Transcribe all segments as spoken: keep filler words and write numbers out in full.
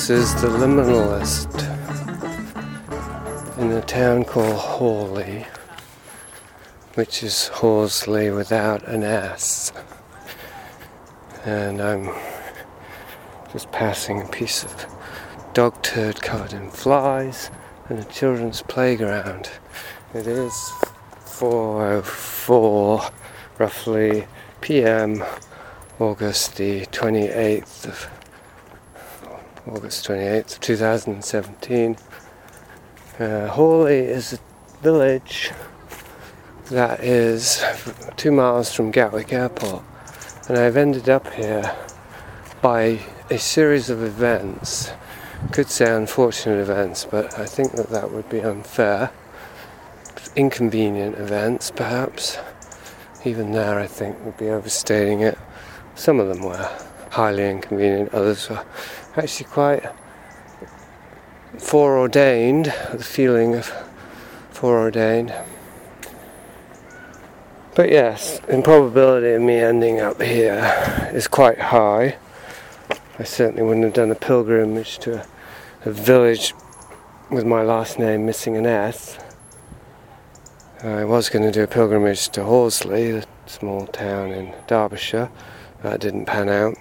This is the Liminalist in a town called Hawley, which is Horsley without an S. And I'm just passing a piece of dog turd covered in flies and a children's playground. It is four oh four roughly p m, August the twenty-eighth of August twenty-eighth, two thousand seventeen. Uh, Hawley is a village that is two miles from Gatwick Airport, and I've ended up here by a series of events. Could say unfortunate events, but I think that that would be unfair. Inconvenient events, perhaps. Even there, I think, would be overstating it. Some of them were highly inconvenient, others were actually quite foreordained, the feeling of foreordained. But yes, the improbability of me ending up here is quite high. I certainly wouldn't have done a pilgrimage to a, a village with my last name missing an S. I was going to do a pilgrimage to Horsley, a small town in Derbyshire. That didn't pan out.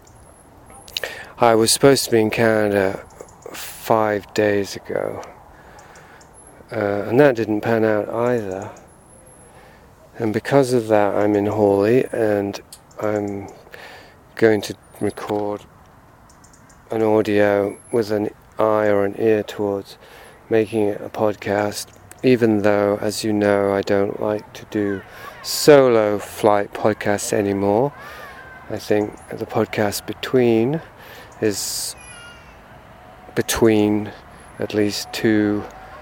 I was supposed to be in Canada five days ago, uh, and that didn't pan out either. And because of that, I'm in Hawley, and I'm going to record an audio with an eye or an ear towards making it a podcast, even though, as you know, I don't like to do solo flight podcasts anymore. I think the podcast between is between at least two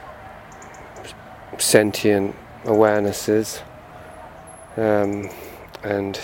sentient awarenesses, um, and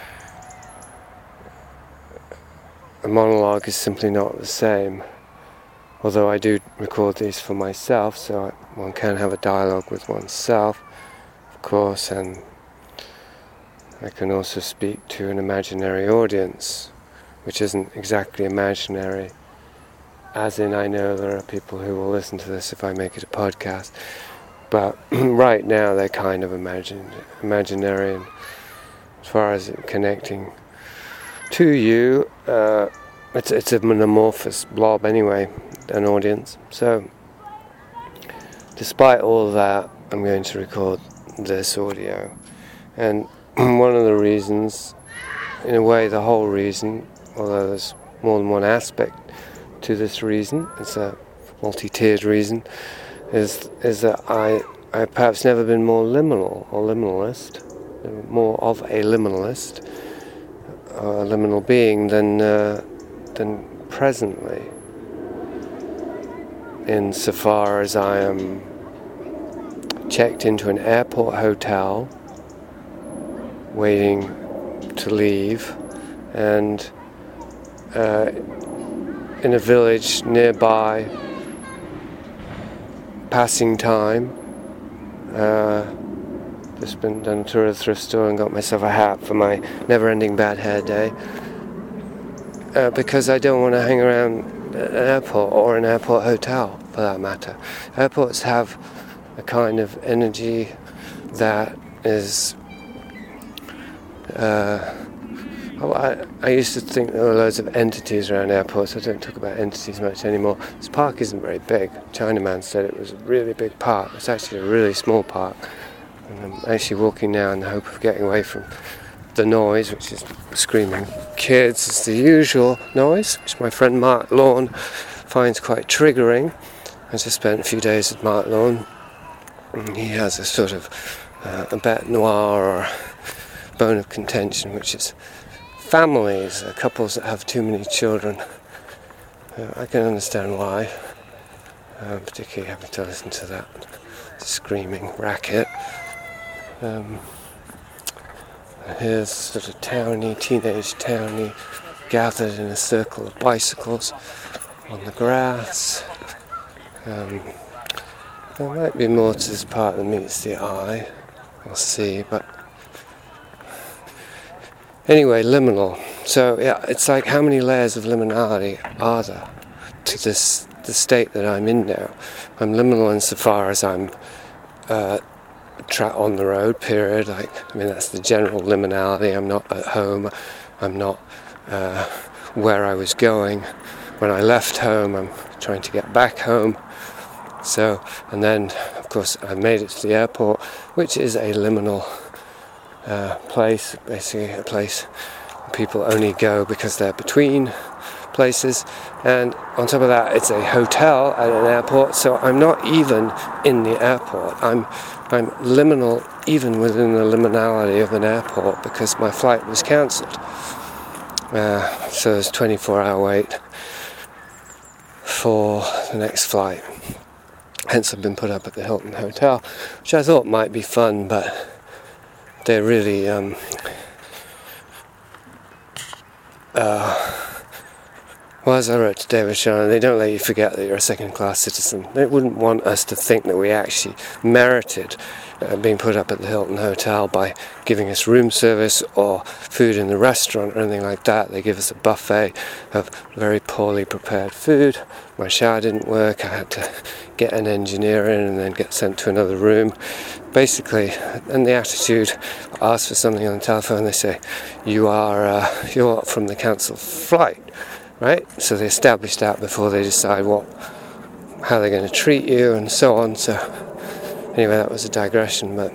a monologue is simply not the same. Although I do record these for myself, so one can have a dialogue with oneself, of course, and I can also speak to an imaginary audience, which isn't exactly imaginary, as in I know there are people who will listen to this if I make it a podcast, but right now they're kind of imagine, imaginary, and as far as it connecting to you, uh, it's, it's an amorphous blob anyway, an audience. So, despite all of that, I'm going to record this audio, and one of the reasons, in a way the whole reason, although there's more than one aspect to this reason, it's a multi-tiered reason, is is that I I perhaps never been more liminal or liminalist, more of a liminalist, or a liminal being than uh, than presently, insofar as I am checked into an airport hotel, waiting to leave, and uh, in a village nearby, passing time. Uh, just been done a tour of the thrift store and got myself a hat for my never-ending bad hair day. Uh, because I don't want to hang around an airport or an airport hotel, for that matter. Airports have a kind of energy that is Uh, I, I used to think there were loads of entities around airports. I don't talk about entities much anymore. This park isn't very big. Chinaman said it was a really big park. It's actually a really small park. And I'm actually walking now in the hope of getting away from the noise, which is screaming kids. It's the usual noise, which my friend Mark Lawn finds quite triggering. I just spent a few days with Mark Lawn. And he has a sort of uh, a bête noire or bone of contention, which is families, uh, couples that have too many children. Uh, I can understand why, uh, particularly having to listen to that screaming racket. Um, here's sort of towny, teenage towny, gathered in a circle of bicycles on the grass. Um, there might be more to this part than meets the eye. We'll see, but anyway, liminal. So yeah, it's like how many layers of liminality are there? to this the state that I'm in now. I'm liminal insofar as I'm uh, tra- on the road, period. Like, I mean, that's the general liminality. I'm not at home. I'm not uh, where I was going when I left home. I'm trying to get back home. So, and then, of course, I made it to the airport, which is a liminal uh, place, basically a place where people only go because they're between places. And on top of that, it's a hotel at an airport, so I'm not even in the airport. I'm I'm liminal even within the liminality of an airport because my flight was cancelled. Uh, so there's a twenty-four hour wait for the next flight. Hence I've been put up at the Hilton Hotel, which I thought might be fun, but they really um, uh, well, as I wrote to David Shannon, they don't let you forget that you're a second-class citizen. They wouldn't want us to think that we actually merited uh, being put up at the Hilton Hotel by giving us room service or food in the restaurant or anything like that. They give us a buffet of very poorly prepared food. My shower didn't work. I had to get an engineer in and then get sent to another room. Basically, and the attitude, ask for something on the telephone, they say, you are uh, you're from the cancelled flight. Right, so they establish that before they decide what, how they're going to treat you and so on. So anyway, that was a digression. But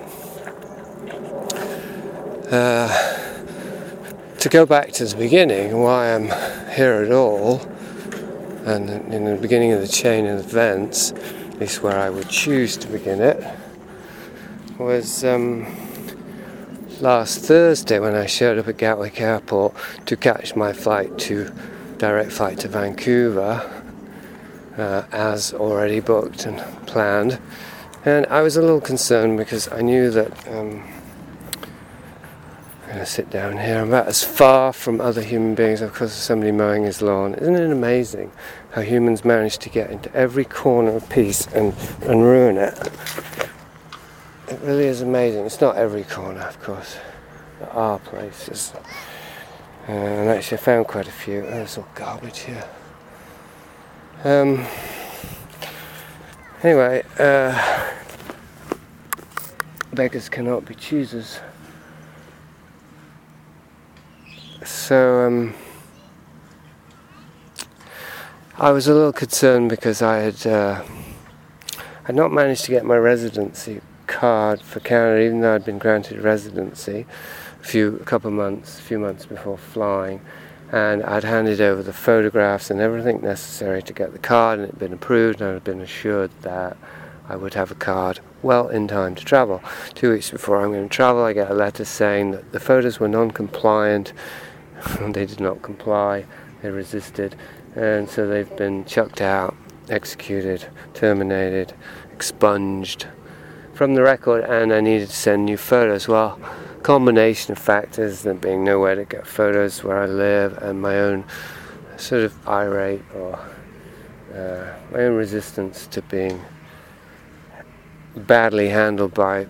uh, to go back to the beginning, why I'm here at all, and in the beginning of the chain of events, at least where I would choose to begin it, was um, last Thursday when I showed up at Gatwick Airport to catch my flight to. direct flight to Vancouver uh, as already booked and planned, and I was a little concerned because I knew that um, I'm going to sit down here. I'm about as far from other human beings, of course, as somebody mowing his lawn. Isn't it amazing how humans manage to get into every corner of peace and, and ruin it? It really is amazing. It's not every corner, of course. There are places. Uh, and actually I found quite a few. Oh, there's all garbage here. Um, anyway, uh, beggars cannot be choosers. So um, I was a little concerned because I had uh, had not managed to get my residency card for Canada, even though I'd been granted residency. Few a couple of months, a few months before flying, and I'd handed over the photographs and everything necessary to get the card, and it had been approved, and I'd been assured that I would have a card well in time to travel. Two weeks before I'm going to travel, I get a letter saying that the photos were non-compliant. They did not comply. They resisted, and so they've been chucked out, executed, terminated, expunged from the record, and I needed to send new photos. Well, combination of factors, there being nowhere to get photos where I live, and my own sort of irate or uh, my own resistance to being badly handled by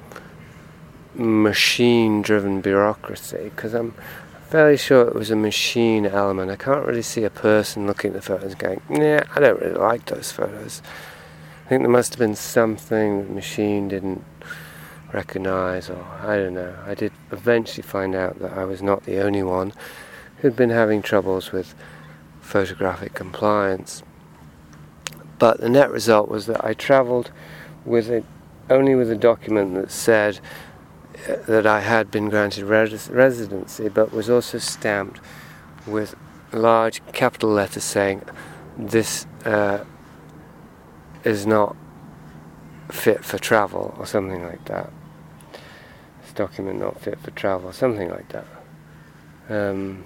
machine-driven bureaucracy, because I'm fairly sure it was a machine element. I can't really see a person looking at the photos going, nah, I don't really like those photos. I think there must have been something the machine didn't recognize, or I don't know. I did eventually find out that I was not the only one who'd been having troubles with photographic compliance. But the net result was that I travelled with a, only with a document that said uh, that I had been granted res- residency, but was also stamped with large capital letters saying this uh, is not fit for travel, or something like that. This document not fit for travel, something like that. Um,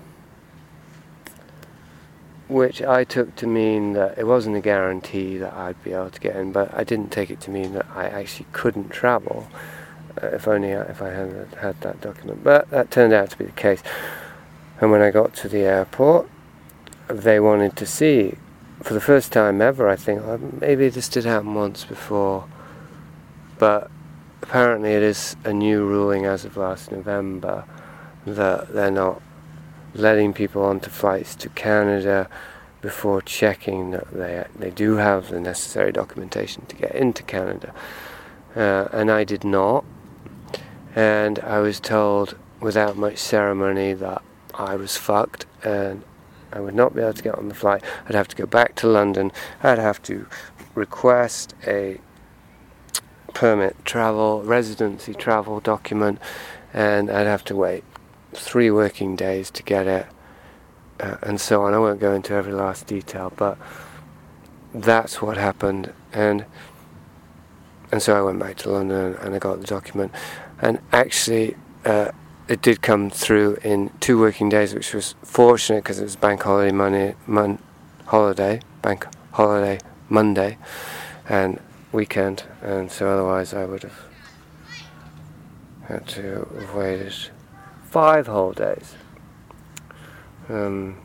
which I took to mean that it wasn't a guarantee that I'd be able to get in, but I didn't take it to mean that I actually couldn't travel, uh, if only I, if I had had that document. But that turned out to be the case. And when I got to the airport, they wanted to see, for the first time ever, I think, well, maybe this did happen once before, but apparently it is a new ruling as of last November that they're not letting people onto flights to Canada before checking that they they do have the necessary documentation to get into Canada. Uh, and I did not. And I was told without much ceremony that I was fucked and I would not be able to get on the flight. I'd have to go back to London. I'd have to request a permit travel, residency travel document, and I'd have to wait three working days to get it, uh, and so on. I won't go into every last detail, but that's what happened. And and so I went back to London and I got the document. And actually, uh, it did come through in two working days, which was fortunate because it was bank holiday money, mon- holiday, bank holiday Monday, and weekend, and so otherwise I would have had to have waited five whole days. Um,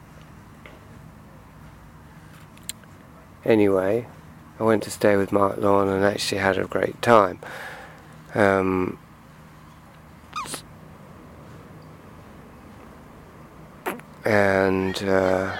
anyway, I went to stay with Mark Lawn and actually had a great time. Um, and uh,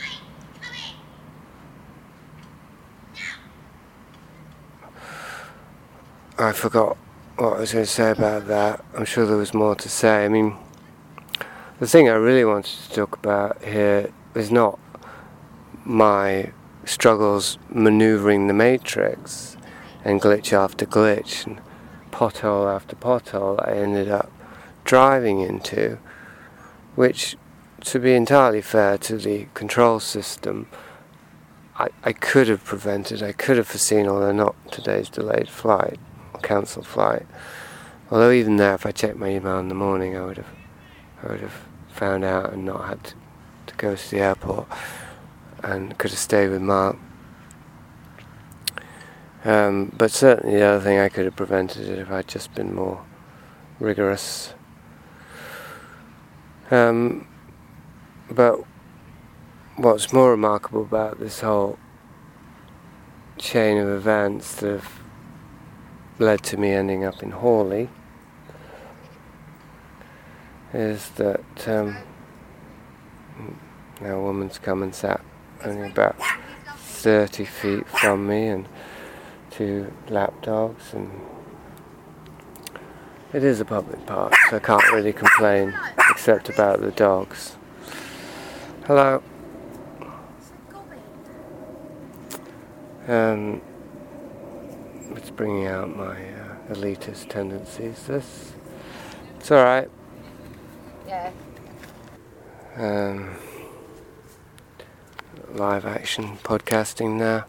I forgot what I was going to say about that. I'm sure there was more to say. I mean, the thing I really wanted to talk about here is not my struggles manoeuvring the matrix and glitch after glitch and pothole after pothole I ended up driving into, which, to be entirely fair to the control system, I, I could have prevented, I could have foreseen, although not today's delayed flight, or cancelled flight. Although even there, if I checked my email in the morning, I would have I would have found out and not had to, to go to the airport, and could have stayed with Mark. Um, but certainly the other thing, I could have prevented it if I'd just been more rigorous. Um, but what's more remarkable about this whole chain of events that have led to me ending up in Hawley is that um, now a woman's come and sat only about thirty feet from me, and two lap dogs, and it is a public park, so I can't really complain except about the dogs. Hello. Um, it's bringing out my uh, elitist tendencies. This, it's all right. Yeah. Um, live action podcasting now.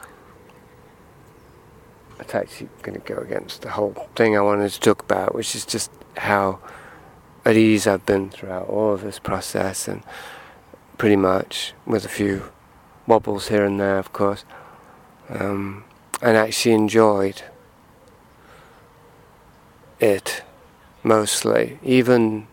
It's actually going to go against the whole thing I wanted to talk about, which is just how at ease I've been throughout all of this process, and pretty much with a few wobbles here and there, of course, um, and actually enjoyed it mostly, even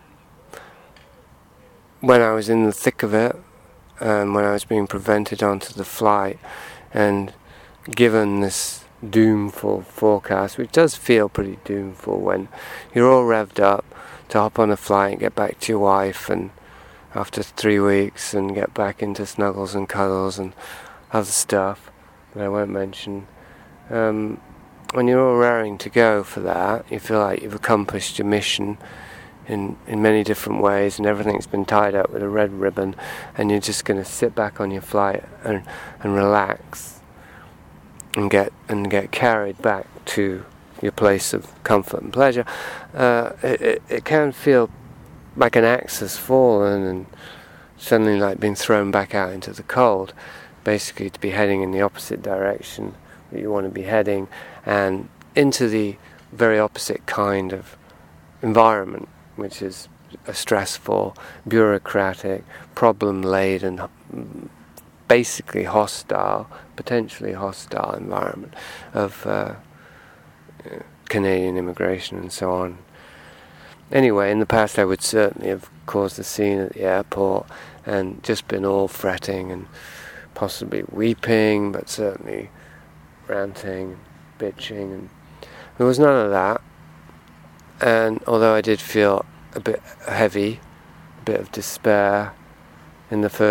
when I was in the thick of it, um, when I was being prevented onto the flight, and given this doomful forecast, which does feel pretty doomful when you're all revved up to hop on a flight and get back to your wife, and after three weeks and get back into snuggles and cuddles and other stuff that I won't mention. Um, when you're all raring to go for that, you feel like you've accomplished your mission in, in many different ways, and everything's been tied up with a red ribbon, and you're just going to sit back on your flight and, and relax and get and get carried back to your place of comfort and pleasure. Uh, it, it, it can feel like an axe has fallen and suddenly like being thrown back out into the cold, basically to be heading in the opposite direction that you want to be heading, and into the very opposite kind of environment, which is a stressful, bureaucratic, problem-laden, basically hostile, potentially hostile environment of uh, Canadian immigration and so on. Anyway, in the past I would certainly have caused a scene at the airport and just been all fretting and possibly weeping, but certainly ranting, bitching, and there was none of that. And although I did feel a bit heavy, a bit of despair in the first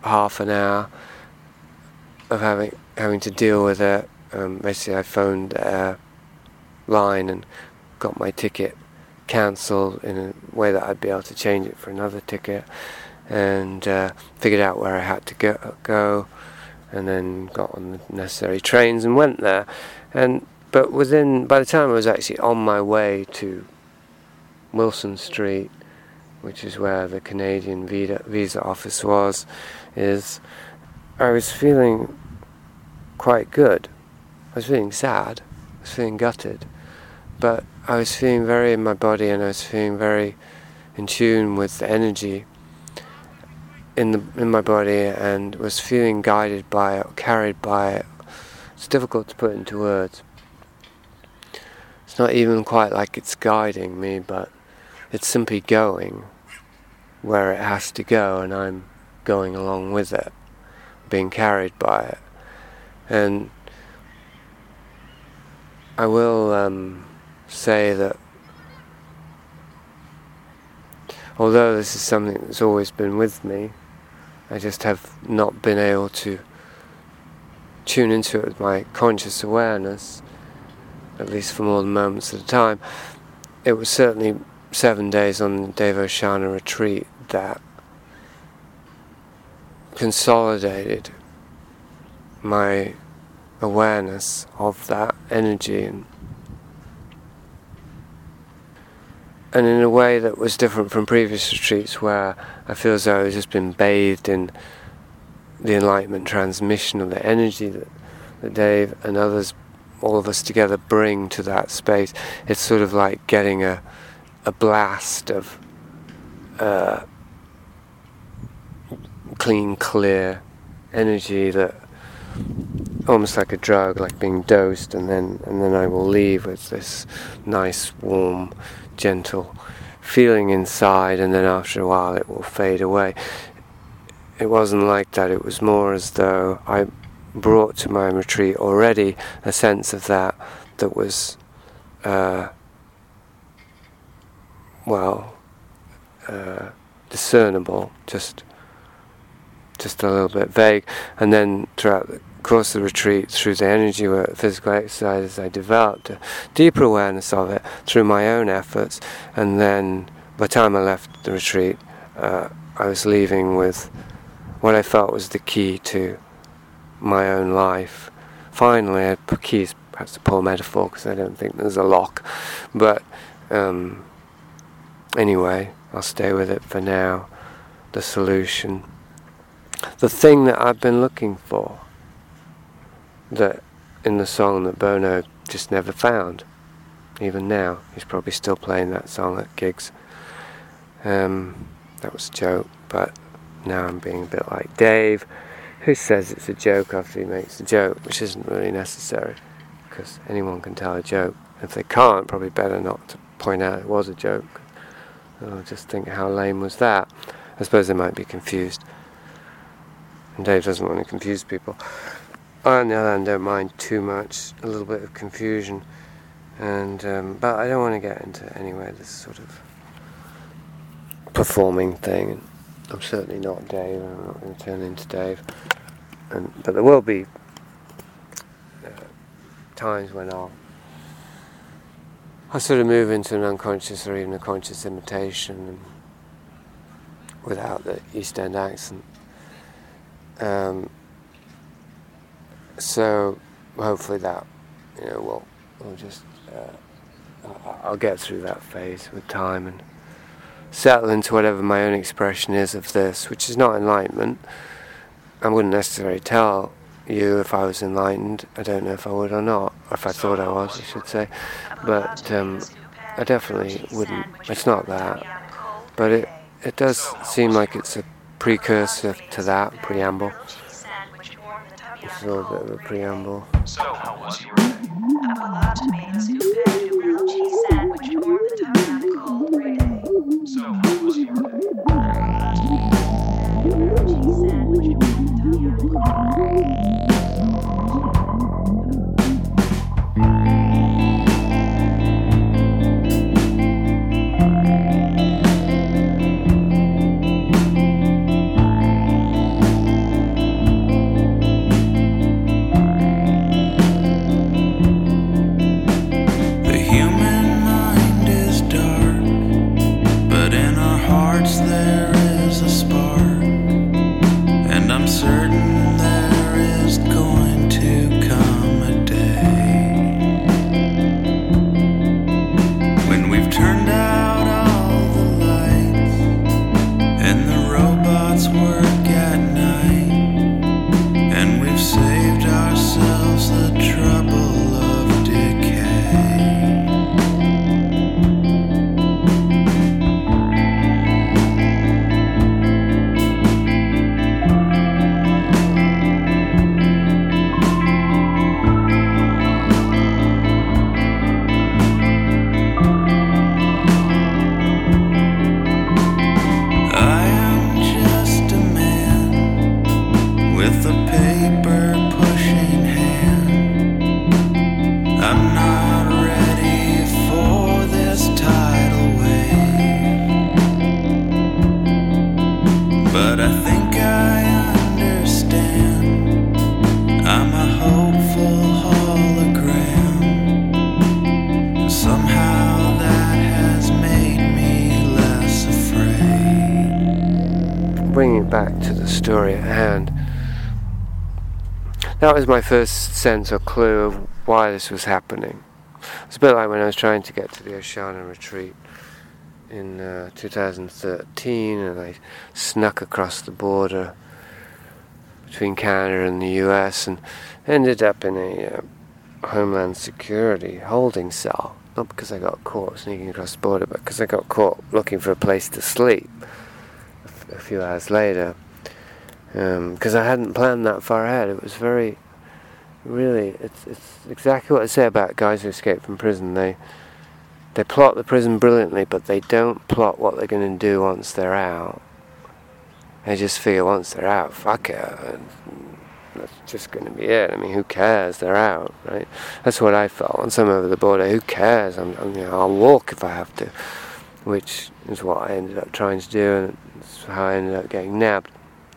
half an hour of having having to deal with it. Um, basically, I phoned their line and got my ticket cancelled in a way that I'd be able to change it for another ticket, and uh, figured out where I had to go, go, and then got on the necessary trains and went there. And but within, by the time I was actually on my way to Wilson Street, which is where the Canadian visa, visa office was, is I was feeling quite good. I was feeling sad, I was feeling gutted, but I was feeling very in my body, and I was feeling very in tune with the energy in the in my body, and was feeling guided by it, carried by it. It's difficult to put into words. It's not even quite like it's guiding me, but it's simply going where it has to go, and I'm going along with it, being carried by it. And I will um, say that although this is something that's always been with me, I just have not been able to tune into it with my conscious awareness, at least for more than moments at a time. It was certainly seven days on the Devashana retreat that consolidated my awareness of that energy, and and in a way that was different from previous retreats, where I feel as though I've just been bathed in the enlightenment transmission of the energy that, that Dave and others, all of us together, bring to that space. It's sort of like getting a a blast of uh, clean, clear energy, that almost like a drug, like being dosed, and then and then I will leave with this nice, warm, gentle feeling inside, and then after a while it will fade away. It wasn't like that. It was more as though I brought to my retreat already a sense of that that was uh, well uh, discernible, just just a little bit vague. And then throughout the course of the retreat, through the energy work, physical exercises, I developed a deeper awareness of it through my own efforts. And then by the time I left the retreat, uh, I was leaving with what I felt was the key to my own life. Finally, I put keys, perhaps a poor metaphor, because I don't think there's a lock, but um, anyway, I'll stay with it for now. The solution, the thing that I've been looking for, that in the song that Bono just never found. Even now, he's probably still playing that song at gigs. Um, that was a joke, but now I'm being a bit like Dave, who says it's a joke after he makes a joke, which isn't really necessary, because anyone can tell a joke. If they can't, probably better not to point out it was a joke. I'll just think, how lame was that? I suppose they might be confused, and Dave doesn't want to confuse people. I, on the other hand, don't mind too much, a little bit of confusion, and um, but I don't want to get into, anyway, this sort of performing thing. I'm certainly not Dave, and I'm not going to turn into Dave, and but there will be uh, times when I'll I sort of move into an unconscious or even a conscious imitation, and without the East End accent. Um, so hopefully that, you know, will will just uh, I'll get through that phase with time and settle into whatever my own expression is of this, which is not enlightenment. I wouldn't necessarily tell you if I was enlightened. I don't know if I would or not, or if I thought I was, I should say. But um, I definitely wouldn't. It's not that. But it, it does seem like it's a precursor to that, preamble. It's a little bit of a preamble. So, how was your day? A palatomeat soup and a grilled cheese sandwich to warm the tongue on a cold gray day. So, how was your day? A palatomeat and a grilled cheese sandwich to warm the tongue on a cold gray day. bringing it back to the story at hand, that was my first sense or clue of why this was happening. It's a bit like when I was trying to get to the Oshana retreat in uh, two thousand thirteen, and I snuck across the border between Canada and the U S and ended up in a uh, Homeland Security holding cell. Not because I got caught sneaking across the border, but because I got caught looking for a place to sleep a, f- a few hours later. Because um, I hadn't planned that far ahead. It was very, really, it's it's exactly what I say about guys who escape from prison. They they plot the prison brilliantly, but they don't plot what they're going to do once they're out. They just figure once they're out, fuck it, that's just going to be it. I mean, who cares? They're out, right? That's what I felt once I'm over the border. Who cares? I'm, I'm, you know, I'll walk if I have to, which is what I ended up trying to do, and that's how I ended up getting nabbed.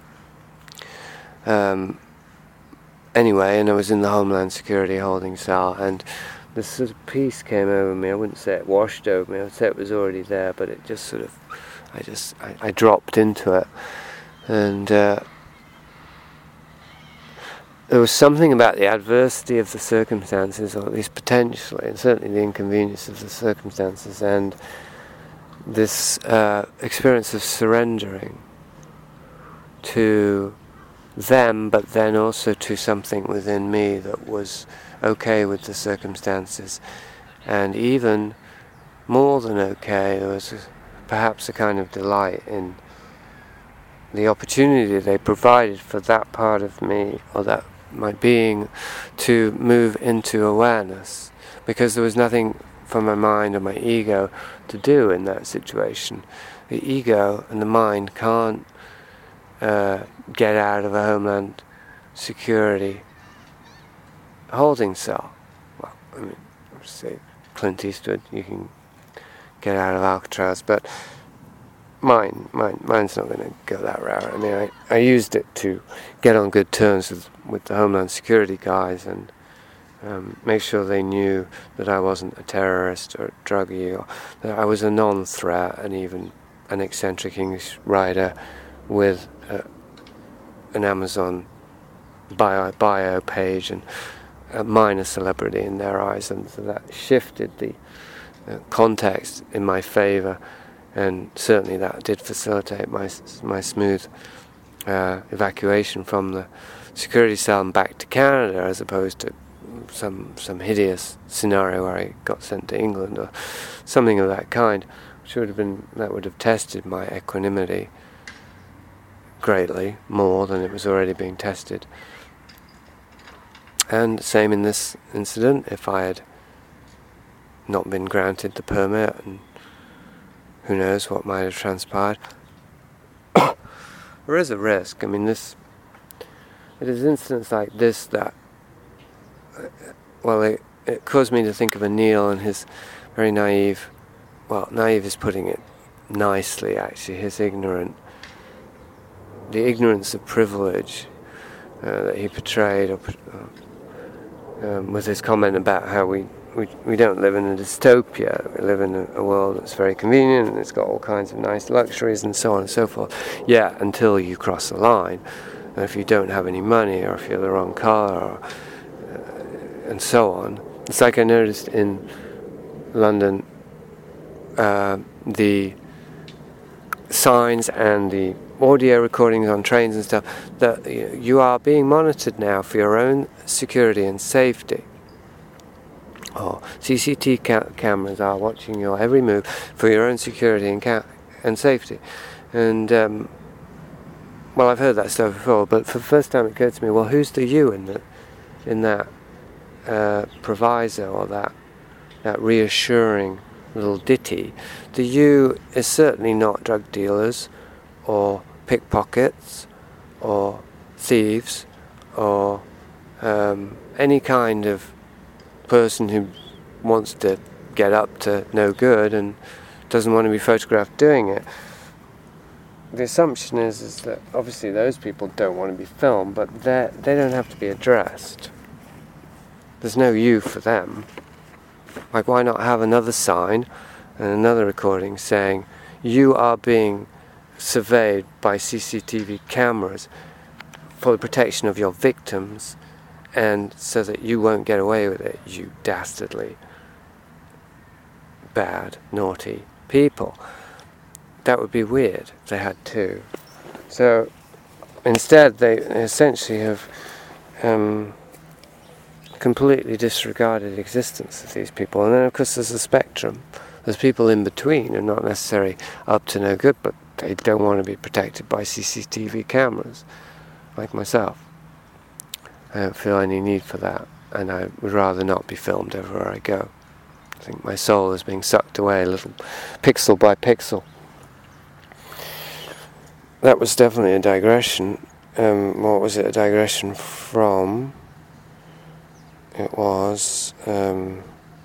Um, anyway, and I was in the Homeland Security holding cell, and this sort of peace came over me. I wouldn't say it washed over me. I would say it was already there, but it just sort of, I just, I, I dropped into it, and uh, there was something about the adversity of the circumstances, or at least potentially, and certainly the inconvenience of the circumstances, and this uh, experience of surrendering to them, but then also to something within me that was okay with the circumstances, and even more than okay, there was perhaps a kind of delight in the opportunity they provided for that part of me, or that my being, to move into awareness, because there was nothing for my mind or my ego to do in that situation. The ego and the mind can't uh, get out of a Homeland Security holding cell. Well, I mean, let's say Clint Eastwood, you can get out of Alcatraz, but mine, mine, mine's not going to go that route. I mean, I, I used it to get on good terms with, with the Homeland Security guys and um, make sure they knew that I wasn't a terrorist or a druggie, or that I was a non-threat and even an eccentric English writer with uh, an Amazon bio, bio page and a minor celebrity in their eyes, and so that shifted the uh, context in my favour, and certainly that did facilitate my my smooth uh, evacuation from the security cell and back to Canada, as opposed to some some hideous scenario where I got sent to England or something of that kind, which would have been that would have tested my equanimity greatly more than it was already being tested. And same in this incident, if I had not been granted the permit, and who knows what might have transpired. There is a risk. I mean, this it is incidents like this that, well, it, it caused me to think of Anil and his very naive, well, naive is putting it nicely, actually, his ignorant, the ignorance of privilege uh, that he portrayed, or, um, with his comment about how we, we we don't live in a dystopia, we live in a, a world that's very convenient and it's got all kinds of nice luxuries and so on and so forth. Yeah, until you cross the line, and if you don't have any money, or if you're the wrong colour, or, uh, and so on. It's like I noticed in London, uh, the signs and the audio recordings on trains and stuff, that you are being monitored now for your own security and safety. Or C C T V ca- cameras are watching your every move for your own security and ca- and safety. And um, well, I've heard that stuff before, but for the first time it occurred to me, well, who's the you in the in that uh, proviso, or that that reassuring little ditty? The you is certainly not drug dealers, or pickpockets, or thieves, or um, any kind of person who wants to get up to no good and doesn't want to be photographed doing it. The assumption is, is that obviously those people don't want to be filmed, but they they don't have to be addressed. There's no you for them. Like, why not have another sign and another recording saying you are being surveyed by C C T V cameras for the protection of your victims, and so that you won't get away with it, you dastardly, bad, naughty people. That would be weird if they had two. So instead they essentially have um, completely disregarded the existence of these people. And then of course there's a spectrum. There's people in between who are not necessarily up to no good, but they don't want to be protected by C C T V cameras, like myself. I don't feel any need for that, and I would rather not be filmed everywhere I go. I think my soul is being sucked away a little pixel by pixel. That was definitely a digression. Um, what was it a digression from? It was... Um,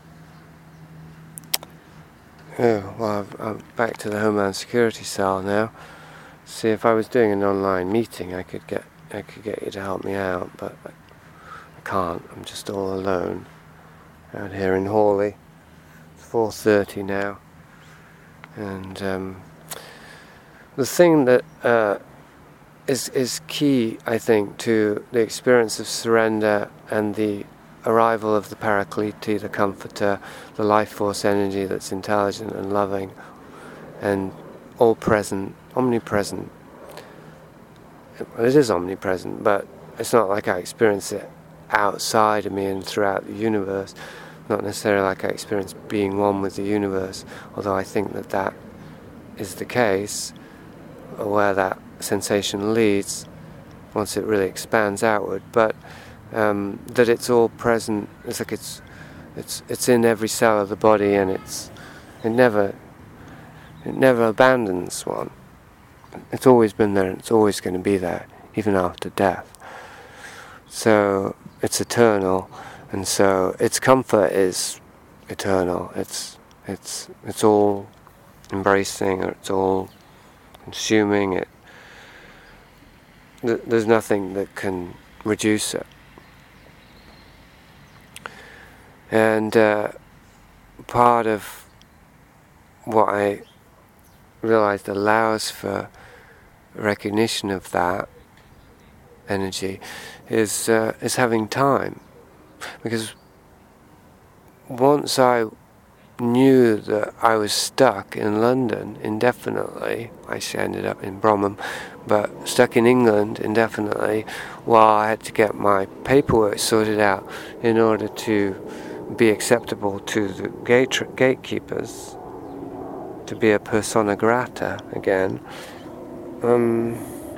oh, well, I've, I'm back to the Homeland Security cell now. See, if I was doing an online meeting, I could get I could get you to help me out, but I can't. I'm just all alone out here in Hawley. It's four thirty now, and um, the thing that uh, is is key, I think, to the experience of surrender and the arrival of the Parakliti, the Comforter, the life force energy that's intelligent and loving and all present, omnipresent. Well, it is omnipresent, but it's not like I experience it outside of me and throughout the universe. Not necessarily like I experience being one with the universe, although I think that that is the case, or where that sensation leads once it really expands outward. But um, that it's all present. It's like it's it's it's in every cell of the body, and it's it never it never abandons one. It's always been there, and it's always going to be there, even after death. So it's eternal, and so its comfort is eternal. It's it's it's all embracing, or it's all consuming. It th- there's nothing that can reduce it. And uh, part of what I realized allows for recognition of that energy is uh, is having time, because once I knew that I was stuck in London indefinitely, I ended up in Bromham, but stuck in England indefinitely while I had to get my paperwork sorted out in order to be acceptable to the gate gatekeepers, to be a persona grata again. Um,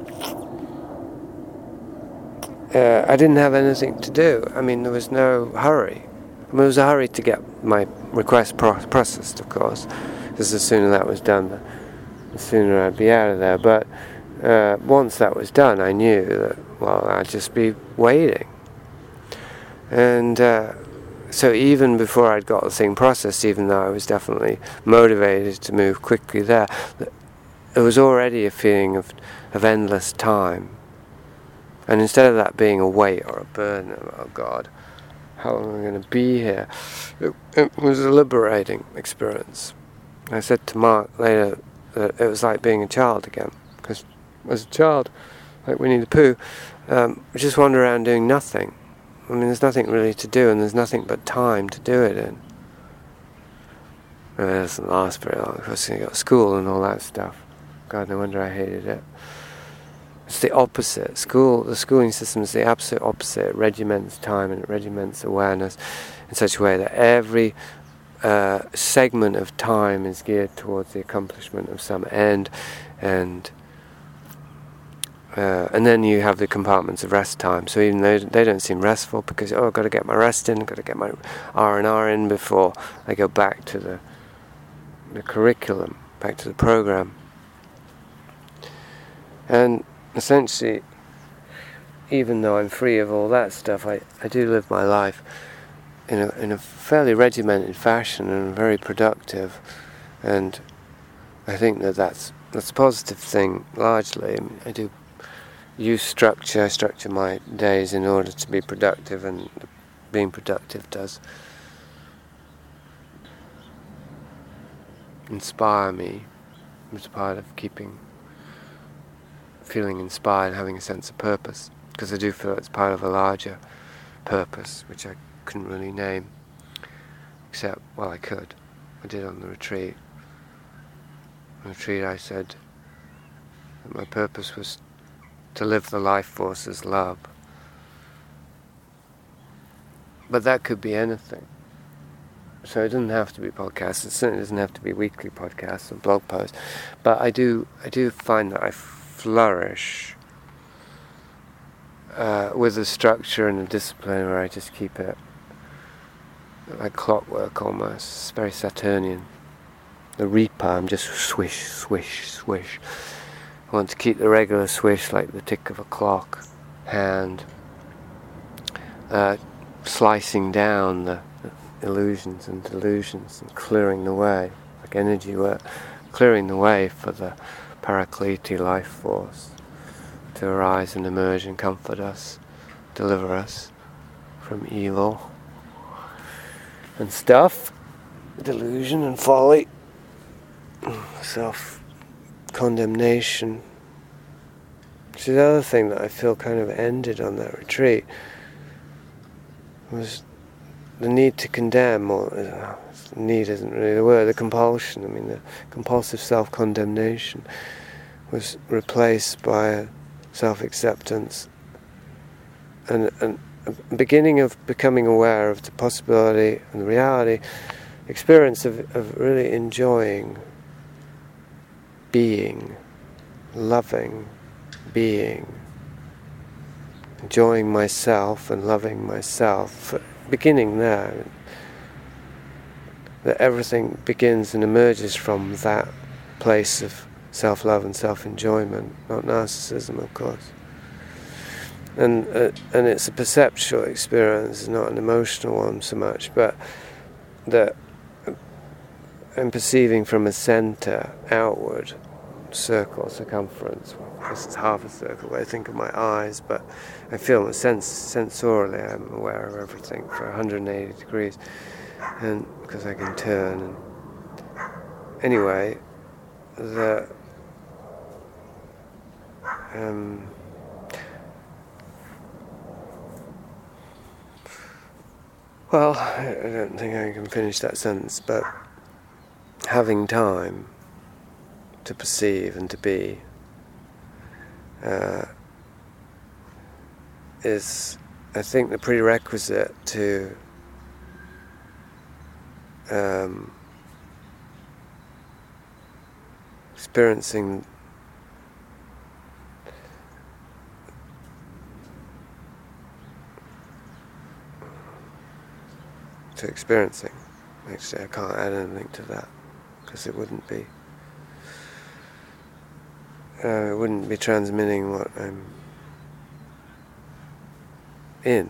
uh, I didn't have anything to do. I mean, there was no hurry. I mean, there was a hurry to get my request pro- processed, of course, because the sooner that was done, the, the sooner I'd be out of there. But uh, once that was done, I knew that, well, I'd just be waiting. And uh, so even before I'd got the thing processed, even though I was definitely motivated to move quickly there, there was already a feeling of, of endless time. And instead of that being a weight or a burden, oh God, how long am I going to be here? It, it was a liberating experience. I said to Mark later that it was like being a child again, because as a child, like Winnie the Pooh, um, we just wander around doing nothing. I mean, there's nothing really to do, and there's nothing but time to do it in. And it doesn't last very long. Of course, you got school and all that stuff. God, no wonder I hated it. It's the opposite. School, the schooling system is the absolute opposite. It regiments time and it regiments awareness in such a way that every uh, segment of time is geared towards the accomplishment of some end, and uh, and then you have the compartments of rest time. So even though they don't seem restful, because oh, I've got to get my rest in, I've got to get my R and R in before I go back to the the curriculum, back to the program. And essentially, even though I'm free of all that stuff, I, I do live my life in a in a fairly regimented fashion and very productive, and I think that that's that's a positive thing largely. I mean, I do use structure, I structure my days in order to be productive, and being productive does inspire me. It's part of keeping feeling inspired, having a sense of purpose, because I do feel it's part of a larger purpose, which I couldn't really name, except, well, I could. I did on the retreat. On the retreat I said that my purpose was to live the life force as love. But that could be anything. So it doesn't have to be podcasts. It certainly doesn't have to be weekly podcasts or blog posts. But I do, I do find that I flourish uh, with a structure and a discipline where I just keep it like clockwork almost. It's very Saturnian. The Reaper, I'm just swish, swish, swish. I want to keep the regular swish like the tick of a clock hand, uh, slicing down the illusions and delusions and clearing the way, like energy work, clearing the way for the Parakliti life force to arise and emerge and comfort us, deliver us from evil and stuff, delusion and folly, self-condemnation. Which is the other thing that I feel kind of ended on that retreat, was the need to condemn, or uh, need isn't really the word, the compulsion. I mean, the compulsive self-condemnation was replaced by a self-acceptance and, and a beginning of becoming aware of the possibility and the reality, experience of, of really enjoying being, loving being, enjoying myself and loving myself. Beginning there, that everything begins and emerges from that place of self-love and self-enjoyment, not narcissism, of course. And uh, and it's a perceptual experience, not an emotional one so much, but that I'm perceiving from a center outward, circle, circumference. Well, this is half a circle when I think of my eyes, but I feel sense sensorially I'm aware of everything for one hundred eighty degrees, and because I can turn. And anyway, the um, well, I don't think I can finish that sentence, but having time to perceive and to be uh, is, I think, the prerequisite to um, experiencing to experiencing. Actually, I can't add anything to that because it wouldn't be. Uh, it wouldn't be transmitting what I'm in.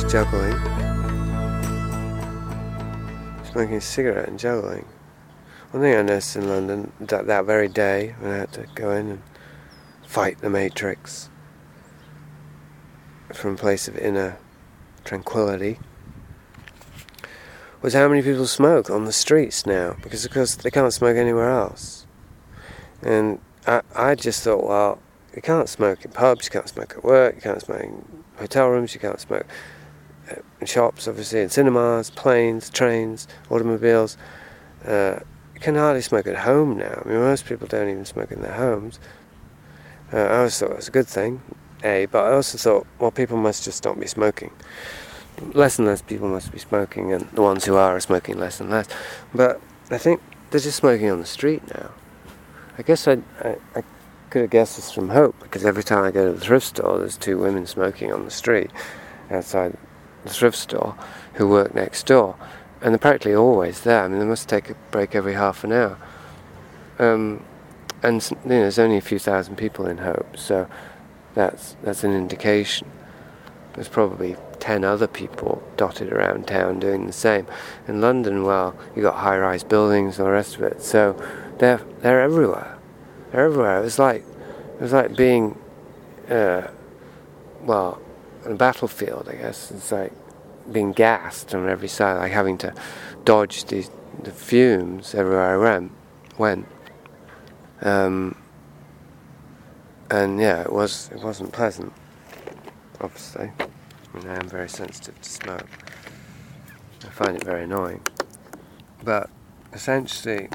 juggling. Smoking a cigarette and juggling. One thing I noticed in London, that, that very day when I had to go in and fight the Matrix from a place of inner tranquility, was how many people smoke on the streets now, because of course they can't smoke anywhere else. And I, I just thought, well, you can't smoke in pubs, you can't smoke at work, you can't smoke in hotel rooms, you can't smoke in shops, obviously, in cinemas, planes, trains, automobiles. Uh, you can hardly smoke at home now. I mean, most people don't even smoke in their homes. Uh, I always thought it was a good thing, A, but I also thought, well, people must just not be smoking. Less and less people must be smoking, and the ones who are are smoking less and less. But I think they're just smoking on the street now. I guess I, I, I could have guessed this from Hope, because every time I go to the thrift store, there's two women smoking on the street outside the thrift store who work next door, and they're practically always there. I mean, they must take a break every half an hour. Um, and you know, there's only a few thousand people in Hope, so that's that's an indication. There's probably ten other people dotted around town doing the same. In London, well, you got high-rise buildings and all the rest of it, so they're they're everywhere. They're everywhere. It was like it was like being, uh, well, on a battlefield, I guess. It's like being gassed on every side, like having to dodge these the fumes everywhere I went. went. Um, and yeah, it was it wasn't pleasant, obviously. I mean, I am very sensitive to smoke. I find it very annoying. But essentially,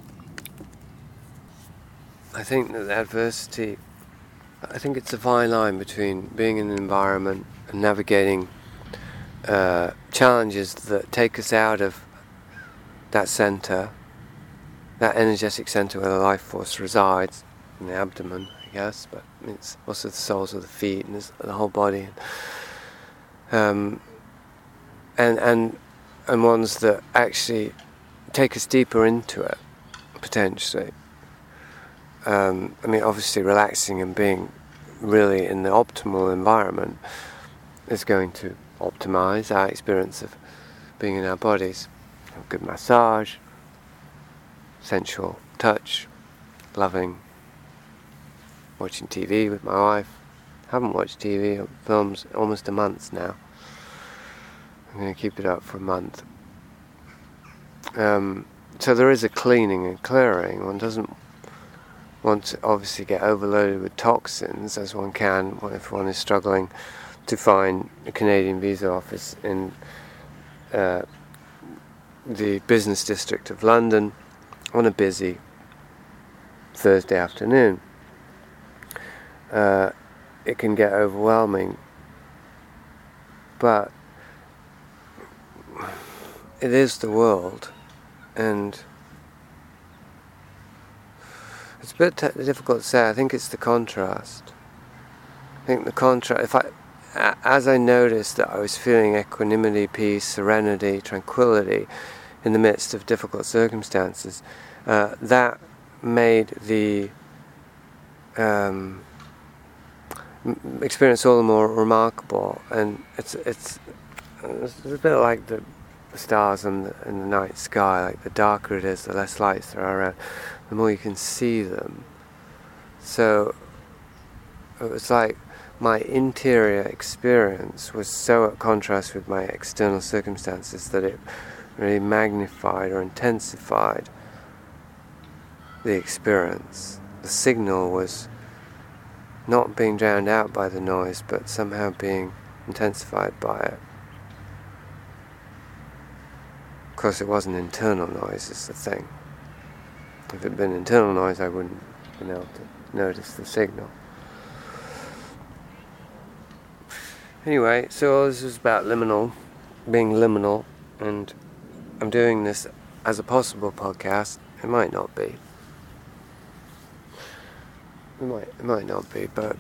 I think that the adversity, I think it's a fine line between being in an environment and navigating uh, challenges that take us out of that centre, that energetic centre where the life force resides, in the abdomen, I guess, but it's also the soles of the feet and the whole body. Um, and and and ones that actually take us deeper into it, potentially. Um, I mean, obviously relaxing and being really in the optimal environment is going to optimize our experience of being in our bodies. A good massage, sensual touch, loving, watching T V with my wife. I haven't watched T V or films almost a month now. I'm going to keep it up for a month. Um, so there is a cleaning and clearing. One doesn't want to obviously get overloaded with toxins, as one can if one is struggling to find a Canadian visa office in uh, the business district of London on a busy Thursday afternoon. Uh, it can get overwhelming, but it is the world, and it's a bit t- difficult to say. I think it's the contrast. I think the contrast, if I, a- as I noticed that I was feeling equanimity, peace, serenity, tranquility in the midst of difficult circumstances, uh, that made the um, m- experience all the more remarkable. And it's it's it's a bit like the stars in the, in the night sky. Like the darker it is, the less lights there are around, the more you can see them. So it was like my interior experience was so at contrast with my external circumstances that it really magnified or intensified the experience. The signal was not being drowned out by the noise, but somehow being intensified by it. Of course, it wasn't internal noise, is the thing. If it had been internal noise, I wouldn't have been able to notice the signal. Anyway, so all this is about liminal, being liminal, and I'm doing this as a possible podcast. It might not be. It might, it might not be, but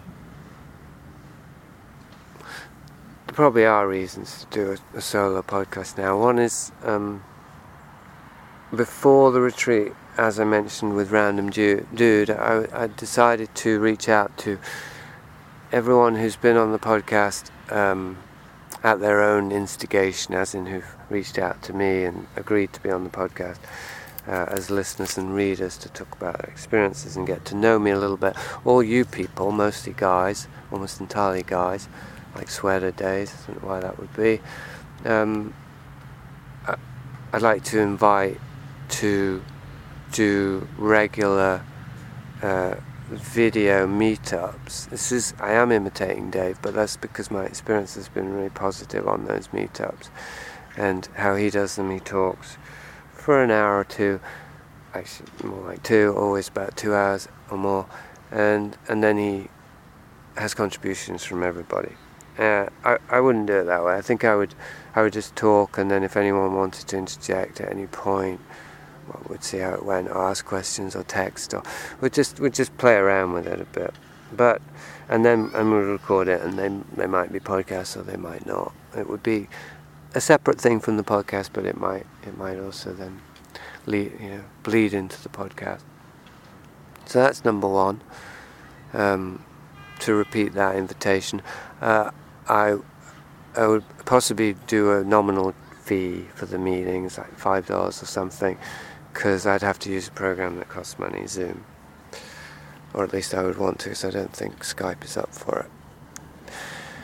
there probably are reasons to do a, a solo podcast now. One is, um, before the retreat, as I mentioned with Random Dude, dude I, I decided to reach out to everyone who's been on the podcast um, at their own instigation, as in who've reached out to me and agreed to be on the podcast uh, as listeners and readers to talk about their experiences and get to know me a little bit. All you people, mostly guys, almost entirely guys, like Sweater Days, I don't know why that would be. Um, I, I'd like to invite to do regular uh, video meetups. This is, I am imitating Dave, but that's because my experience has been really positive on those meetups, and how he does them. He talks for an hour or two, actually more like two, always about two hours or more, and and then he has contributions from everybody. Uh, I I wouldn't do it that way. I think I would I would just talk, and then if anyone wanted to interject at any point, well, we'd see how it went, or ask questions, or text, or we'd just we'd just play around with it a bit. But and then and we'd record it, and they they might be podcasts or they might not. It would be a separate thing from the podcast, but it might it might also then lead, you know, bleed into the podcast. So that's number one. Um, to repeat that invitation, uh, I I would possibly do a nominal fee for the meetings, like five dollars or something, because I'd have to use a program that costs money, Zoom, or at least I would want to, because I don't think Skype is up for it.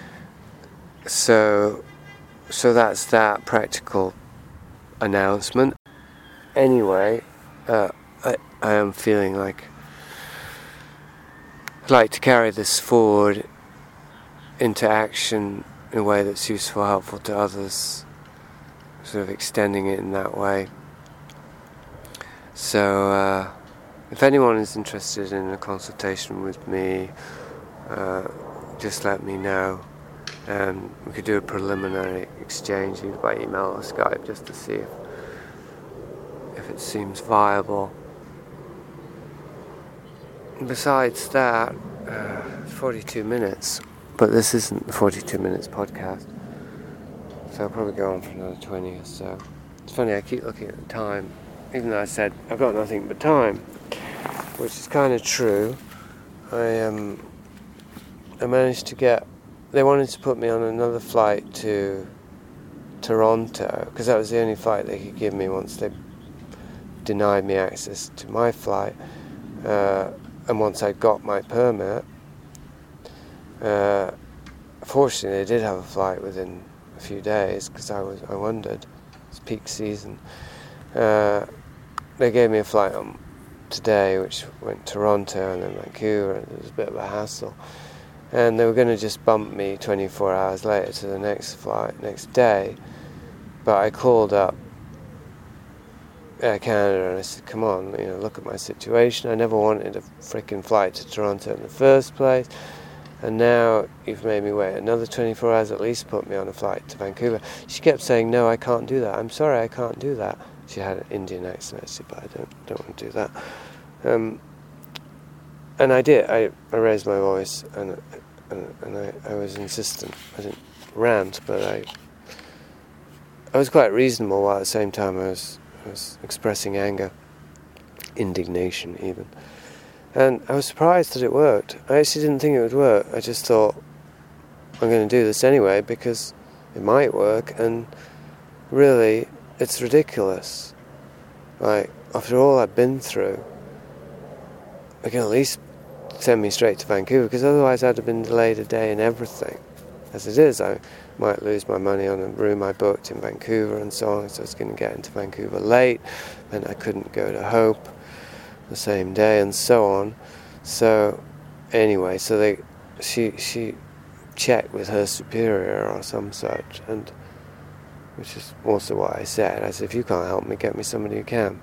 So, so that's that practical announcement. Anyway, uh, I I am feeling like I'd like to carry this forward into action in a way that's useful, helpful to others, sort of extending it in that way. So uh, if anyone is interested in a consultation with me, uh, just let me know, and we could do a preliminary exchange either by email or Skype, just to see if, if it seems viable. Besides that, uh, forty-two minutes, but this isn't the forty-two minutes podcast, so I'll probably go on for another twenty or so. It's funny, I keep looking at the time, even though I said I've got nothing but time, which is kind of true. I um, I managed to get, they wanted to put me on another flight to Toronto, because that was the only flight they could give me once they denied me access to my flight. Uh, and once I got my permit, uh, fortunately they did have a flight within a few days, because I was I wondered, it's peak season. Uh, they gave me a flight on today, which went to Toronto and then Vancouver, and it was a bit of a hassle. And they were going to just bump me twenty-four hours later to the next flight, next day. But I called up Air Canada and I said, come on, you know, look at my situation. I never wanted a freaking flight to Toronto in the first place. And now you've made me wait another twenty-four hours, at least put me on a flight to Vancouver. She kept saying, no, I can't do that. I'm sorry, I can't do that. She had an Indian accent, actually, but I don't, don't want to do that. Um, and I did. I, I raised my voice, and and, and I, I was insistent. I didn't rant, but I I was quite reasonable, while at the same time I was, I was expressing anger, indignation even. And I was surprised that it worked. I actually didn't think it would work. I just thought, I'm going to do this anyway because it might work, and really, it's ridiculous. Like, after all I've been through, they can at least send me straight to Vancouver, because otherwise I'd have been delayed a day and everything. As it is, I might lose my money on a room I booked in Vancouver and so on, so I was going to get into Vancouver late, and I couldn't go to Hope the same day, and so on. So, anyway, so they, she, she checked with her superior or some such, and which is also what I said. I said, if you can't help me, get me somebody who can.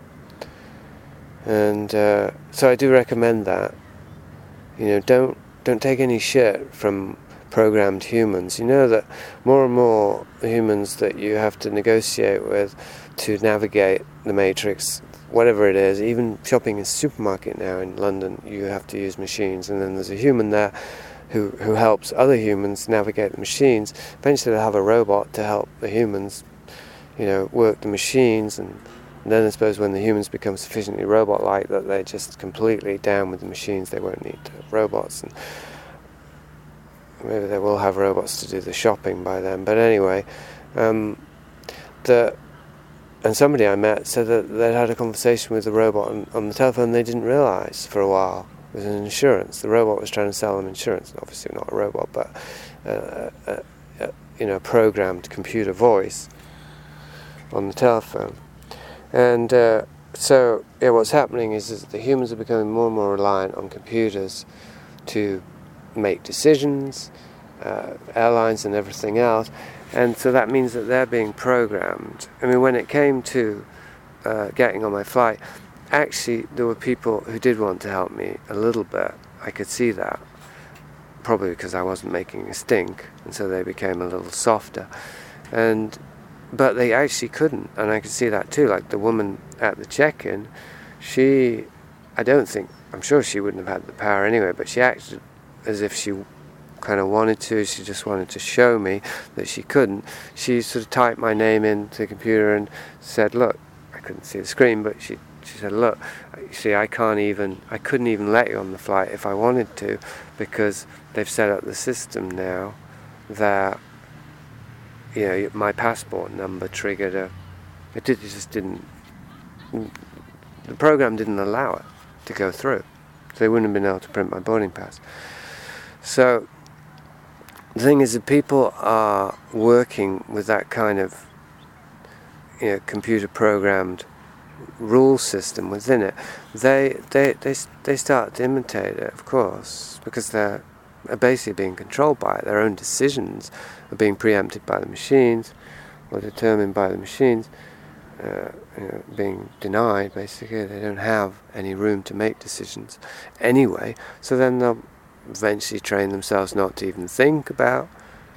And uh, so I do recommend that. You know, don't don't take any shit from programmed humans. You know that more and more humans that you have to negotiate with to navigate the matrix, whatever it is, even shopping in a supermarket now in London, you have to use machines, and then there's a human there who, who helps other humans navigate the machines. Eventually they'll have a robot to help the humans, you know, work the machines, and And then I suppose when the humans become sufficiently robot-like that they're just completely down with the machines, they won't need robots. And maybe they will have robots to do the shopping by then. But anyway, um, the and somebody I met said that they'd had a conversation with the robot on, on the telephone. They didn't realise for a while it was an insurance. The robot was trying to sell them insurance. Obviously not a robot, but uh, a, a, you know, programmed computer voice on the telephone. And uh, so yeah, what's happening is, is that the humans are becoming more and more reliant on computers to make decisions, uh, airlines and everything else. And so that means that they're being programmed. I mean, when it came to uh, getting on my flight, actually there were people who did want to help me a little bit. I could see that, probably because I wasn't making a stink, and so they became a little softer. And but they actually couldn't, and I could see that too. Like the woman at the check-in, she, I don't think, I'm sure she wouldn't have had the power anyway, but she acted as if she kind of wanted to. She just wanted to show me that she couldn't. She sort of typed my name into the computer and said, look, I couldn't see the screen, but she she said, look, you see, I can't even, I couldn't even let you on the flight if I wanted to, because they've set up the system now that, you know, my passport number triggered a, it, did, it just didn't, the program didn't allow it to go through. So they wouldn't have been able to print my boarding pass. So the thing is that people are working with that kind of, you know, computer programmed rule system within it. They they they they start to imitate it, of course, because they're are basically being controlled by it. Their own decisions are being preempted by the machines, or determined by the machines, uh, you know, being denied. Basically, they don't have any room to make decisions anyway. So then they'll eventually train themselves not to even think about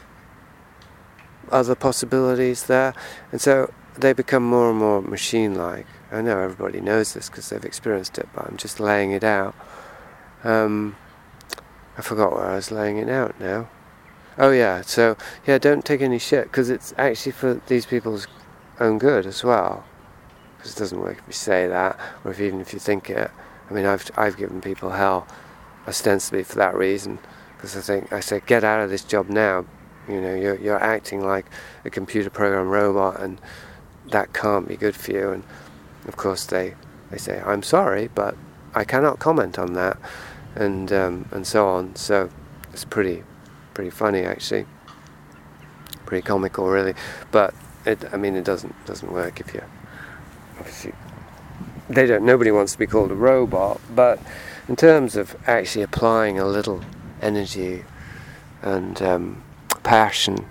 other possibilities there, and so they become more and more machine-like. I know everybody knows this because they've experienced it, but I'm just laying it out. Um, I forgot where I was laying it out now. Oh yeah, so yeah, don't take any shit, because it's actually for these people's own good as well. Because it doesn't work if you say that, or if even if you think it. I mean, I've I've given people hell ostensibly for that reason, because I think I say, get out of this job now. You know, you're you're acting like a computer program robot, and that can't be good for you. And of course they they say, I'm sorry, but I cannot comment on that, and um, and so on. So it's pretty pretty funny, actually, pretty comical, really. But it, I mean, it doesn't doesn't work if you obviously they don't. Nobody wants to be called a robot, but in terms of actually applying a little energy and um, passion,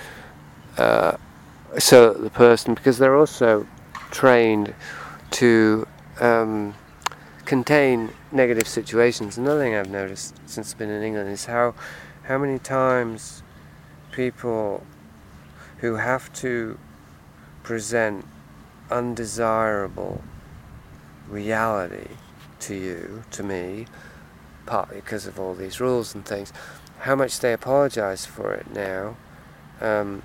uh, so that the person, because they're also trained to um, contain negative situations. Another thing I've noticed since I've been in England is how how many times people who have to present undesirable reality to you, to me, partly because of all these rules and things, how much they apologize for it now, um,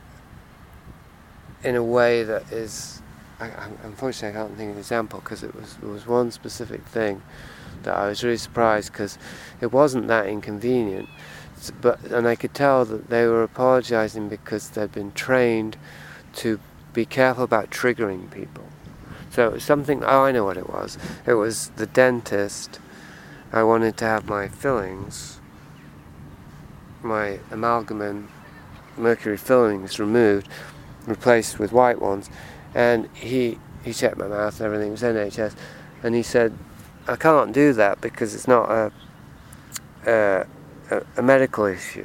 in a way that is, I, I, unfortunately I can't think of an example, because it was, it was one specific thing that I was really surprised, because it wasn't that inconvenient, but and I could tell that they were apologizing because they'd been trained to be careful about triggering people. So it was something, oh, I know what it was. It was the dentist. I wanted to have my fillings, my amalgam mercury fillings removed, replaced with white ones, and he he checked my mouth and everything. It was N H S, and he said, I can't do that because it's not a a, a, a medical issue.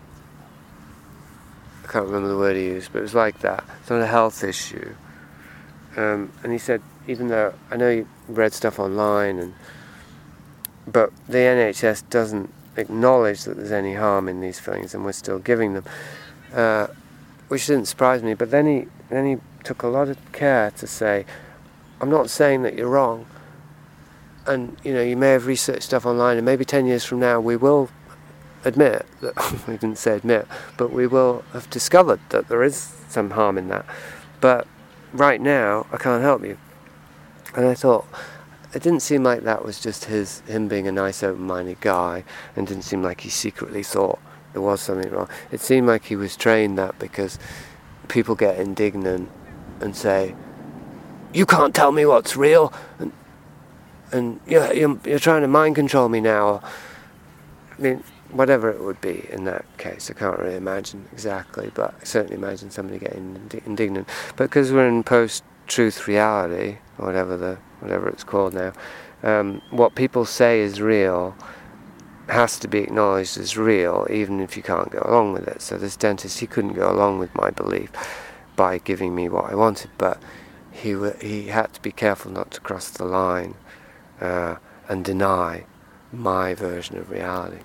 I can't remember the word he used, but it was like that. It's not a health issue. Um, and he said, even though I know you read stuff online, and but the N H S doesn't acknowledge that there's any harm in these fillings, and we're still giving them, uh, which didn't surprise me. But then he then he took a lot of care to say, I'm not saying that you're wrong, and you know, you may have researched stuff online, and maybe ten years from now we will admit that we didn't say admit, but we will have discovered that there is some harm in that. But right now, I can't help you. And I thought, it didn't seem like that was just his him being a nice, open-minded guy, and didn't seem like he secretly thought there was something wrong. It seemed like he was trained that because people get indignant and say, "You can't tell me what's real," and and you're, you're, you're trying to mind control me now. I mean, whatever it would be in that case, I can't really imagine exactly, but I certainly imagine somebody getting ind- indignant. But because we're in post-truth reality, or whatever the whatever it's called now, um, what people say is real has to be acknowledged as real, even if you can't go along with it. So this dentist, he couldn't go along with my belief by giving me what I wanted, but he w- he had to be careful not to cross the line uh, and deny my version of reality.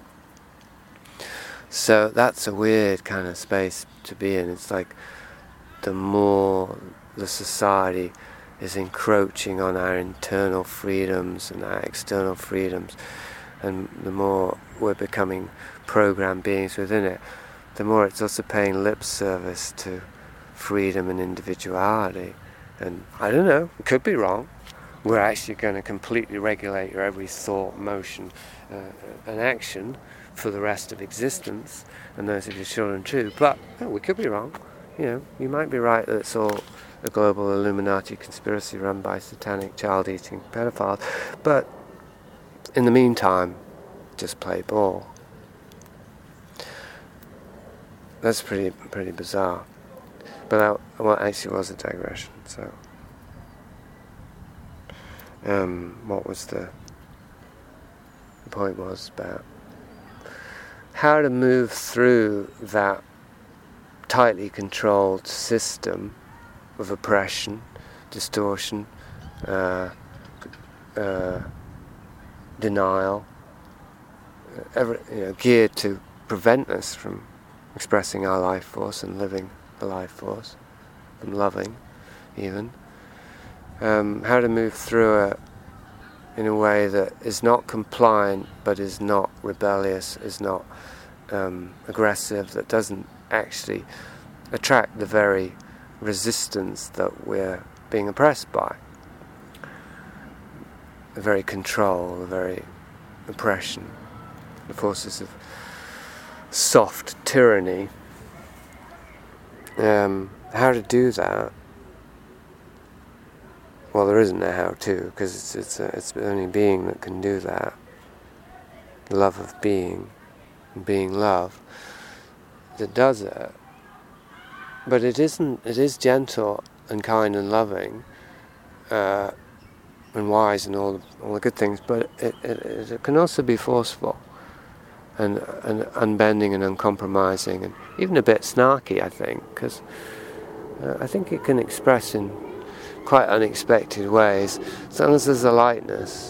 So that's a weird kind of space to be in. It's like the more the society is encroaching on our internal freedoms and our external freedoms, and the more we're becoming programmed beings within it, the more it's also paying lip service to freedom and individuality. And I don't know, it could be wrong. We're actually going to completely regulate your every thought, motion, uh, and action for the rest of existence, and those of your children too. But oh, we could be wrong. You know, you might be right that it's all a global Illuminati conspiracy run by satanic child-eating pedophiles. But in the meantime, just play ball. That's pretty pretty bizarre. But that well, actually was a digression. So, um, what was the the point was about how to move through that tightly controlled system of oppression, distortion, uh, uh, denial, every, you know, geared to prevent us from expressing our life force and living the life force, and loving, even. Um, how to move through it in a way that is not compliant, but is not rebellious, is not um, aggressive, that doesn't actually attract the very resistance that we're being oppressed by. The very control, the very oppression, the forces of soft tyranny. Um, how to do that? Well, there isn't a how-to, because it's it's a, it's only being that can do that. The love of being, and being love, that does it. But it isn't. It is gentle and kind and loving, uh, and wise and all the, all the good things. But it, it it can also be forceful, and and unbending and uncompromising, and even a bit snarky. I think, because uh, I think it can express in quite unexpected ways, as long as there's a lightness.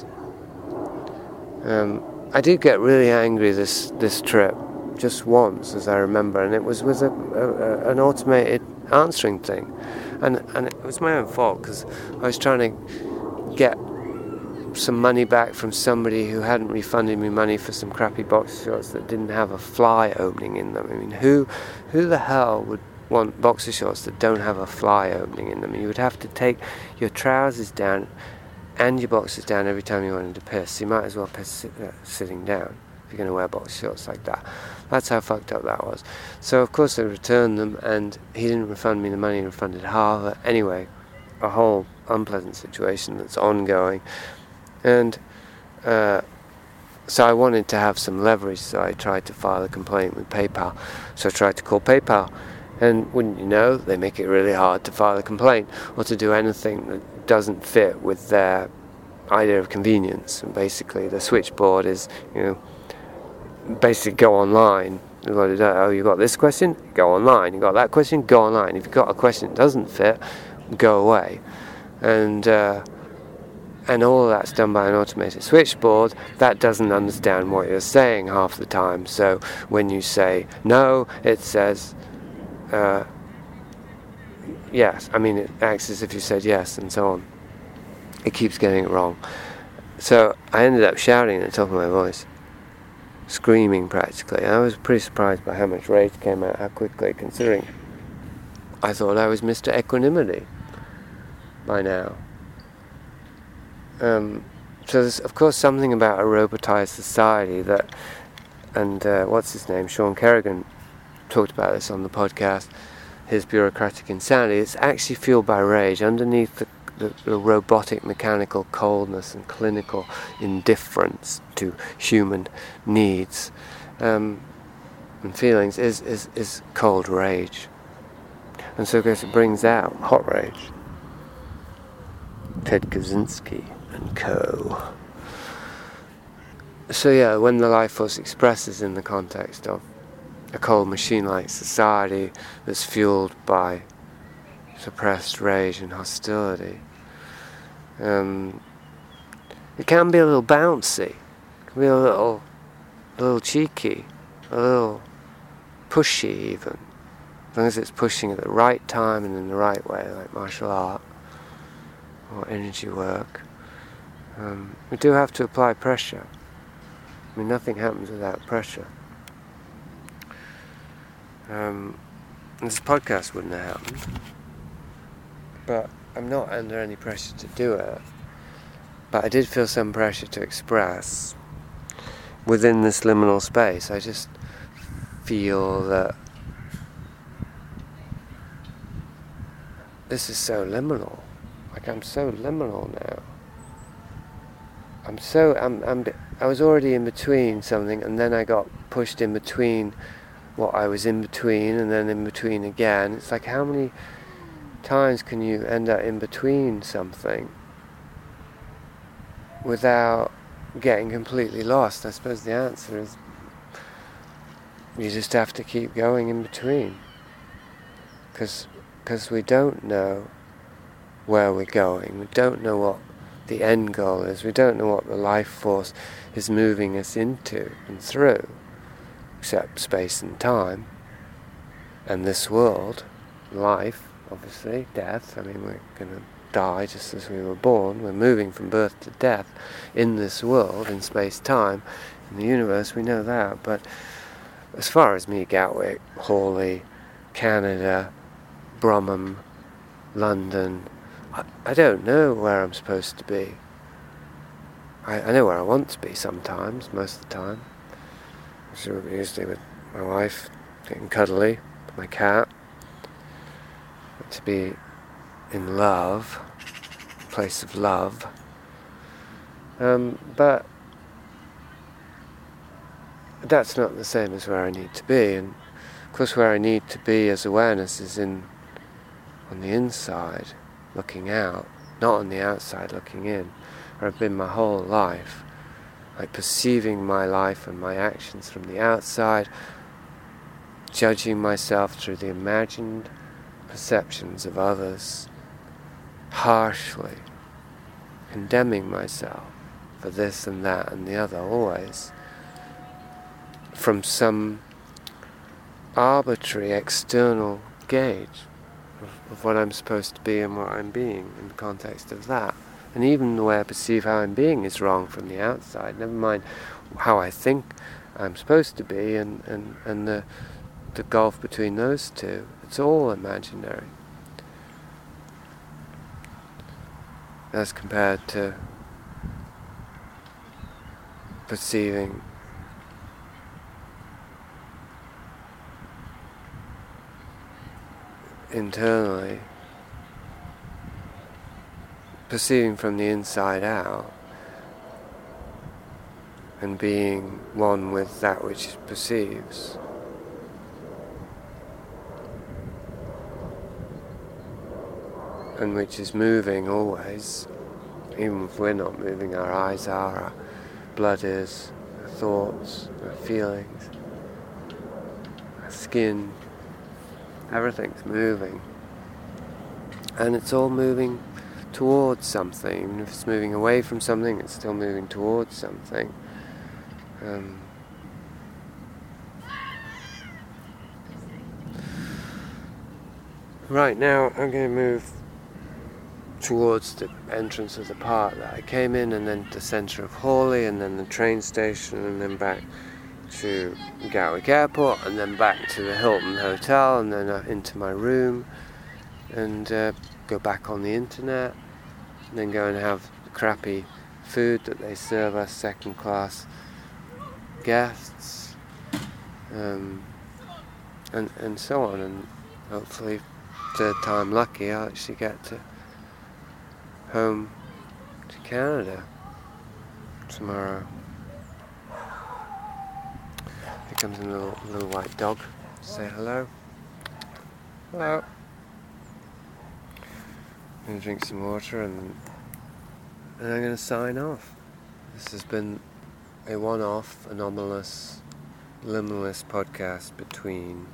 Um, I did get really angry this this trip, just once, as I remember, and it was with a, a, an automated answering thing, and and it was my own fault because I was trying to get some money back from somebody who hadn't refunded me money for some crappy boxer shorts that didn't have a fly opening in them. I mean, who who the hell would want boxer shorts that don't have a fly opening in them? You would have to take your trousers down and your boxers down every time you wanted to piss. You might as well piss sit, uh, sitting down if you're going to wear boxer shorts like that. That's how fucked up that was. So of course I returned them, and he didn't refund me the money, he refunded half of it. Anyway, a whole unpleasant situation that's ongoing. And uh, so I wanted to have some leverage, so I tried to file a complaint with PayPal. So I tried to call PayPal. And wouldn't you know, they make it really hard to file a complaint or to do anything that doesn't fit with their idea of convenience. And basically the switchboard is, you know, basically go online. Oh, you got this question? Go online. You got that question? Go online. If you've got a question that doesn't fit, go away. And uh, and all of that's done by an automated switchboard that doesn't understand what you're saying half the time. So when you say no, it says Uh, yes, I mean it acts as if you said yes, and so on. It keeps getting it wrong. So I ended up shouting at the top of my voice, screaming practically. And I was pretty surprised by how much rage came out, how quickly, considering I thought I was Mister Equanimity by now. Um, so there's of course something about a robotized society that and uh, what's his name, Sean Kerrigan, talked about this on the podcast, his bureaucratic insanity. It's actually fueled by rage. Underneath the, the, the robotic, mechanical coldness and clinical indifference to human needs um, and feelings is, is, is cold rage. And so it brings out hot rage. Ted Kaczynski and co. So yeah, when the life force expresses in the context of a cold machine-like society that's fueled by suppressed rage and hostility, um, it can be a little bouncy, it can be a little, a little cheeky, a little pushy even, as long as it's pushing at the right time and in the right way, like martial art or energy work. Um, we do have to apply pressure. I mean, nothing happens without pressure. Um, this podcast wouldn't have happened, but I'm not under any pressure to do it. But I did feel some pressure to express within this liminal space. I just feel that this is so liminal. Like, I'm so liminal now. I'm so, I'm, I'm, I was already in between something, and then I got pushed in between what I was in between, and then in between again. It's like, how many times can you end up in between something without getting completely lost? I suppose the answer is you just have to keep going in between, because because we don't know where we're going. We don't know what the end goal is. We don't know what the life force is moving us into and through, except space and time and this world, life, obviously, death. I mean, we're going to die just as we were born. We're moving from birth to death in this world, in space-time, in the universe. We know that. But as far as me, Gatwick, Hawley, Canada, Bromham, London, I, I don't know where I'm supposed to be. I, I know where I want to be sometimes, most of the time. So usually with my wife, getting cuddly, with my cat. To be in love, place of love. Um, but that's not the same as where I need to be. And of course, where I need to be as awareness is in on the inside, looking out, not on the outside, looking in, where I've been my whole life, like perceiving my life and my actions from the outside, judging myself through the imagined perceptions of others, harshly condemning myself for this and that and the other, always from some arbitrary external gauge of, of what I'm supposed to be and what I'm being in the context of that. And even the way I perceive how I'm being is wrong from the outside, never mind how I think I'm supposed to be, and, and, and the, the gulf between those two. It's all imaginary as compared to perceiving internally, perceiving from the inside out, and being one with that which it perceives. And which is moving always, even if we're not moving. Our eyes are, our blood is, our thoughts, our feelings, our skin, everything's moving. And it's all moving towards something. Even if it's moving away from something, it's still moving towards something. Um, right now I'm going to move towards the entrance of the park that I came in, and then the centre of Hawley, and then the train station, and then back to Gatwick Airport, and then back to the Hilton Hotel, and then uh, into my room, and uh, go back on the internet, and then go and have the crappy food that they serve us second class guests, um, and and so on, and hopefully third time lucky I'll actually get to home to Canada tomorrow. Here comes a little little white dog. Say hello. Hello. I'm gonna drink some water and and I'm gonna sign off. This has been a one-off, anomalous, liminalist podcast between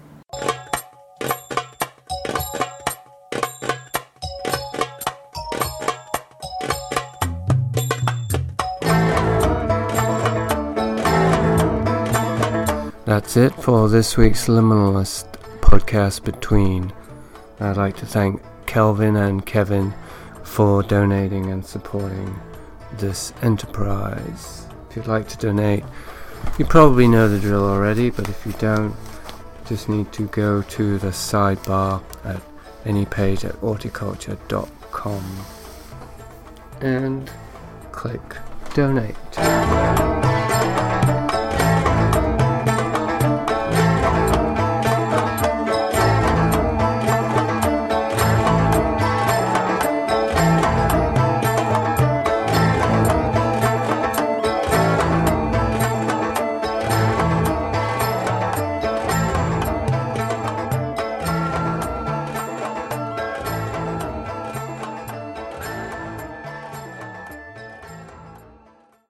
That's it for this week's Liminalist podcast between. I'd like to thank Kelvin and Kevin for donating and supporting this enterprise. If you'd like to donate, you probably know the drill already, but if you don't, you just need to go to the sidebar at any page at horticulture dot com and click donate.